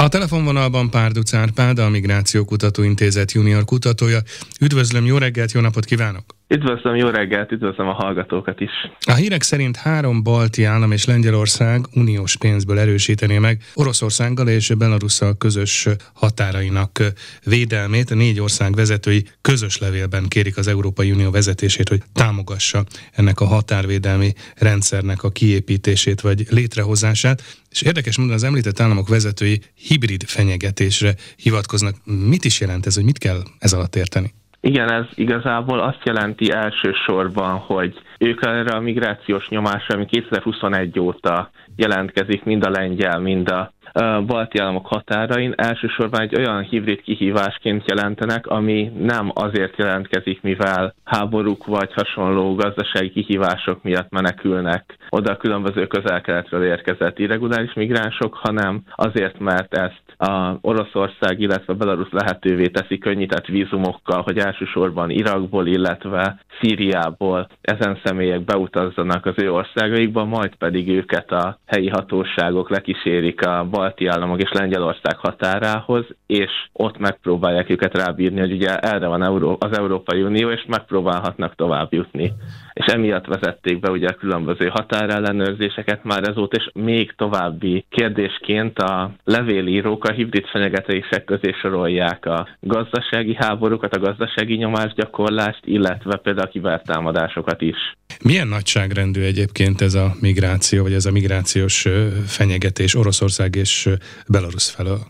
A telefonvonalban Párduc Árpád, a Migráció Kutatóintézet junior kutatója. Üdvözlöm, jó reggelt, jó napot kívánok! Üdvözlöm, jó reggelt, üdvözlöm a hallgatókat is! A hírek szerint 3 balti állam és Lengyelország uniós pénzből erősítené meg Oroszországgal és Belarusszal közös határainak védelmét. 4 ország vezetői közös levélben kérik az Európai Unió vezetését, hogy támogassa ennek a határvédelmi rendszernek a kiépítését vagy létrehozását. És érdekes módon az említett államok vezetői hibrid fenyegetésre hivatkoznak. Mit is jelent ez, hogy mit kell ez alatt érteni? Igen, ez igazából azt jelenti elsősorban, hogy ők erre a migrációs nyomásra, ami 2021 óta jelentkezik mind a lengyel, mind a balti államok határain, elsősorban egy olyan hibrid kihívásként jelentenek, ami nem azért jelentkezik, mivel háborúk vagy hasonló gazdasági kihívások miatt menekülnek oda a különböző közel-keletről érkezett irreguláris migránsok, hanem azért, mert ezt a Oroszország, illetve Belarusz lehetővé teszi könnyített vízumokkal, hogy elsősorban Irakból, illetve Szíriából ezen személyek beutazzanak az ő országaikba, majd pedig őket a helyi hatóságok lekísérik a balti államok és Lengyelország határához, és ott megpróbálják őket rábírni, hogy ugye erre van az Európai Unió, és megpróbálhatnak tovább jutni. És emiatt vezették be ugye a különböző határellenőrzéseket már ezóta, és még további kérdésként a levélírók a hibrid fenyegetések közé sorolják a gazdasági háborúkat, a gazdasági nyomásgyakorlást, illetve például a kibertámadásokat is. Milyen nagyságrendű egyébként ez a migráció, vagy ez a migrációs fenyegetés Oroszország és Belarusz felől?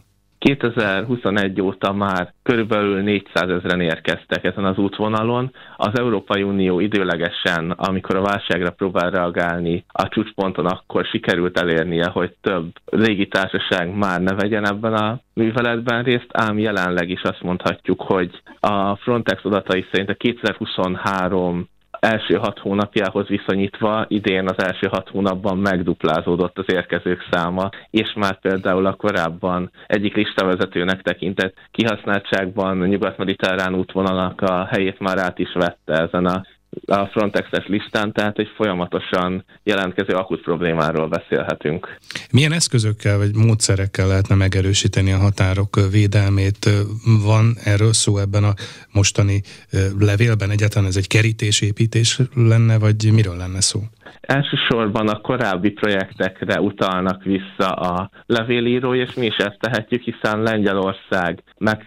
2021 óta már körülbelül 400 000-en érkeztek ezen az útvonalon. Az Európai Unió időlegesen, amikor a válságra próbál reagálni a csúcsponton, akkor sikerült elérnie, hogy több légitársaság már ne vegyen ebben a műveletben részt, ám jelenleg is azt mondhatjuk, hogy a Frontex adatai szerint a 2023 első 6 hónapjához viszonyítva idén az első 6 hónapban megduplázódott az érkezők száma, és már például a korábban egyik listavezetőnek tekintett kihasználtságban a nyugat-mediterrán útvonalak a helyét már át is vette ezen a Frontex-es listán, tehát egy folyamatosan jelentkező akut problémáról beszélhetünk. Milyen eszközökkel vagy módszerekkel lehetne megerősíteni a határok védelmét? Van erről szó ebben a mostani levélben? Egyáltalán ez egy kerítésépítés lenne, vagy miről lenne szó? Elsősorban a korábbi projektekre utalnak vissza a levélírói, és mi is ezt tehetjük, hiszen Lengyelország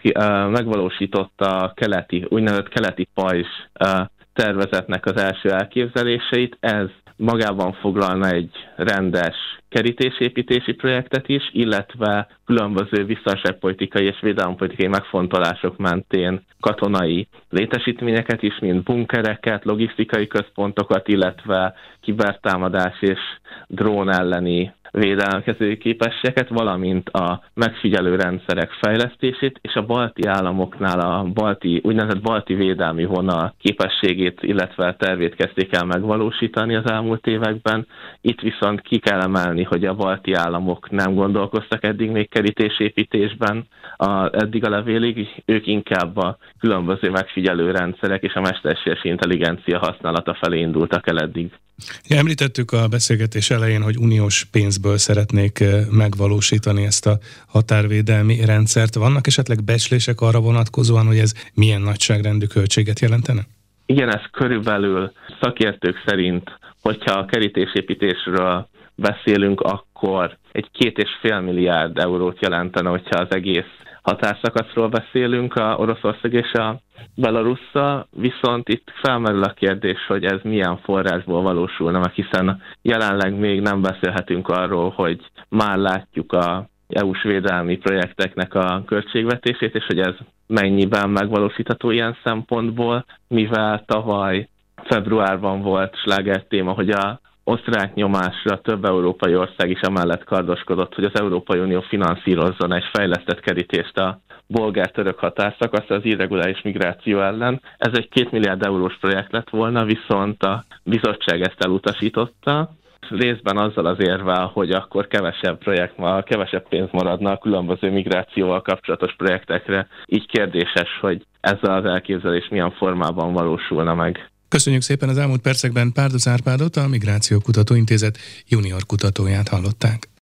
megvalósította a úgynevezett keleti pajzs tervezetnek az első elképzeléseit. Ez magában foglalna egy rendes kerítésépítési projektet is, illetve különböző biztonságpolitikai és védelempolitikai megfontolások mentén katonai létesítményeket is, mint bunkereket, logisztikai központokat, illetve kibertámadás és drón elleni védelmező képességeket, valamint a megfigyelő rendszerek fejlesztését, és a balti államoknál a úgynevezett balti védelmi vonal képességét, illetve tervét kezdték el megvalósítani az elmúlt években. Itt viszont ki kell emelni, hogy a balti államok nem gondolkoztak eddig még kerítésépítésben, eddig a levélig, ők inkább a különböző megfigyelő rendszerek és a mesterséges intelligencia használata felé indultak el eddig. Említettük a beszélgetés elején, hogy uniós pénzből szeretnék megvalósítani ezt a határvédelmi rendszert. Vannak esetleg becslések arra vonatkozóan, hogy ez milyen nagyságrendű költséget jelentene? Igen, ez körülbelül szakértők szerint, hogyha a kerítésépítésről beszélünk, akkor egy 2,5 milliárd eurót jelentene, hogyha az egész határszakaszról beszélünk a Oroszország és a Belarusszal, viszont itt felmerül a kérdés, hogy ez milyen forrásból valósulna meg, hiszen jelenleg még nem beszélhetünk arról, hogy már látjuk a EU-s védelmi projekteknek a költségvetését, és hogy ez mennyiben megvalósítható ilyen szempontból, mivel tavaly februárban volt sláger téma, hogy a osztrák nyomásra több európai ország is emellett kardoskodott, hogy az Európai Unió finanszírozzon egy fejlesztett kerítést a bolgár-török határszakaszra az irreguláris migráció ellen. Ez egy 2 milliárd eurós projekt lett volna, viszont a bizottság ezt elutasította, részben azzal az érvel, hogy akkor kevesebb pénz maradna a különböző migrációval kapcsolatos projektekre. Így kérdéses, hogy ezzel az elképzelés milyen formában valósulna meg. Köszönjük szépen, az elmúlt percekben Párduc Árpádot, a Migráció Kutatóintézet junior kutatóját hallották.